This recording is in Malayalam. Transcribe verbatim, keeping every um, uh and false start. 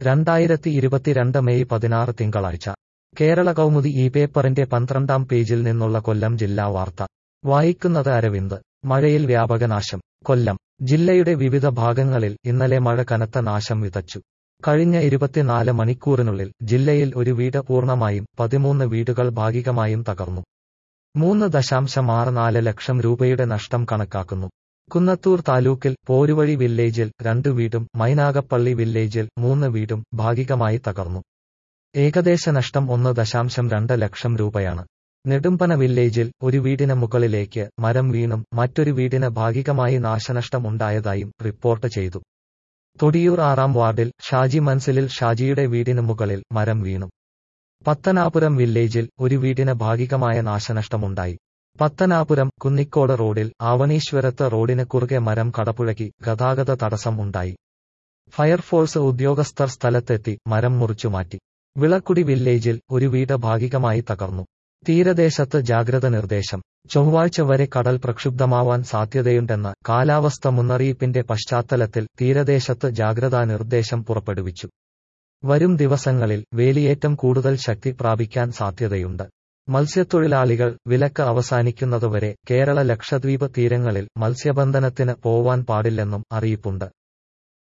രണ്ടായിരത്തി ഇരുപത്തിരണ്ട് മെയ് പതിനാറ് തിങ്കളാഴ്ച കേരള കൗമുദി ഈ പേപ്പറിന്റെ പന്ത്രണ്ടാം പേജിൽ നിന്നുള്ള കൊല്ലം ജില്ലാ വാർത്ത വായിക്കുന്നത് അരവിന്ദ്. മഴയിൽ വ്യാപക നാശം. കൊല്ലം ജില്ലയുടെ വിവിധ ഭാഗങ്ങളിൽ ഇന്നലെ മഴ കനത്ത നാശം വിതച്ചു. കഴിഞ്ഞ ഇരുപത്തിനാല് മണിക്കൂറിനുള്ളിൽ ജില്ലയിൽ ഒരു വീട് പൂർണ്ണമായും പതിമൂന്ന് വീടുകൾ ഭാഗികമായും തകർന്നു. മൂന്ന് ദശാംശം ആറ് നാല് ലക്ഷം രൂപയുടെ നഷ്ടം കണക്കാക്കുന്നു. കുന്നത്തൂർ താലൂക്കിൽ പോരുവഴി വില്ലേജിൽ രണ്ട് വീടും മൈനാഗപ്പള്ളി വില്ലേജിൽ മൂന്ന് വീടും ഭാഗികമായി തകർന്നു. ഏകദേശ നഷ്ടം ഒന്ന് ദശാംശം രണ്ട് ലക്ഷം രൂപയാണ്. നെടുമ്പന വില്ലേജിൽ ഒരു വീടിന് മുകളിലേക്ക് മരം വീണും മറ്റൊരു വീടിന് ഭാഗികമായി നാശനഷ്ടം ഉണ്ടായതായും റിപ്പോർട്ട് ചെയ്തു. തൊടിയൂർ ആറാം വാർഡിൽ ഷാജി മൻസിലിൽ ഷാജിയുടെ വീടിന് മുകളിൽ മരം വീണു. പത്തനാപുരം വില്ലേജിൽ ഒരു വീടിന് ഭാഗികമായ നാശനഷ്ടമുണ്ടായി. പത്തനാപുരം കുന്നിക്കോട് റോഡിൽ ആവണീശ്വരത്ത് റോഡിന് കുറുകെ മരം കടപുഴകി ഗതാഗത തടസ്സം ഉണ്ടായി. ഫയർഫോഴ്സ് ഉദ്യോഗസ്ഥർ സ്ഥലത്തെത്തി മരം മുറിച്ചുമാറ്റി. വിളക്കുടി വില്ലേജിൽ ഒരു വീട് ഭാഗികമായി തകർന്നു. തീരദേശത്ത് ജാഗ്രത നിർദ്ദേശം. ചൊവ്വാഴ്ച വരെ കടൽ പ്രക്ഷുബ്ധമാവാൻ സാധ്യതയുണ്ടെന്ന് കാലാവസ്ഥ മുന്നറിയിപ്പിന്റെ പശ്ചാത്തലത്തിൽ തീരദേശത്ത് ജാഗ്രതാ നിർദ്ദേശം പുറപ്പെടുവിച്ചു. വരും ദിവസങ്ങളിൽ വേലിയേറ്റം കൂടുതൽ ശക്തി പ്രാപിക്കാൻ സാധ്യതയുണ്ട്. മത്സ്യത്തൊഴിലാളികൾ വിലക്ക് അവസാനിക്കുന്നതുവരെ കേരള ലക്ഷദ്വീപ് തീരങ്ങളിൽ മത്സ്യബന്ധനത്തിന് പോവാൻ പാടില്ലെന്നും അറിയിപ്പുണ്ട്.